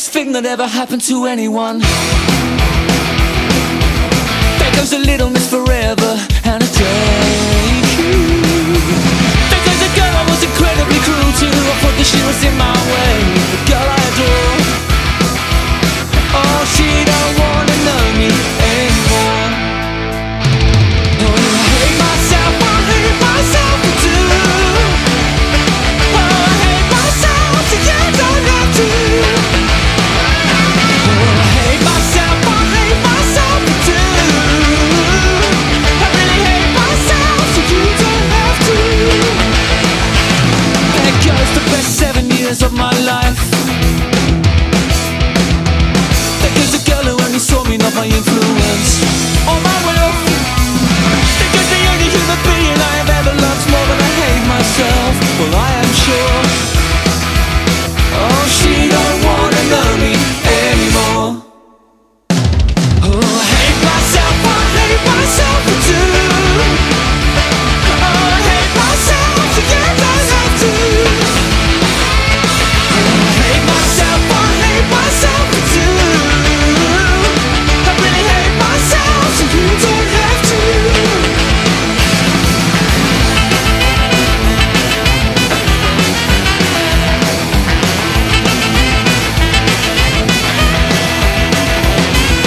best thing that ever happened to anyone. There goes a little Miss Forever and a thank you. There goes a girl I was incredibly cruel to. I thought that she was in my way, the girl I adore. Oh, she don't wanna know me anymore. Oh, I hate myself, I hate myself, I do. Oh, I hate myself, so you don't have to. Oh, I hate myself, I hate myself, I do. I really hate myself, so you don't have to. There goes the best 7 years of my life. There goes a girl who only saw me, not my influence or my wealth. There goes the only human being I have ever loved more than I hate myself. Well, I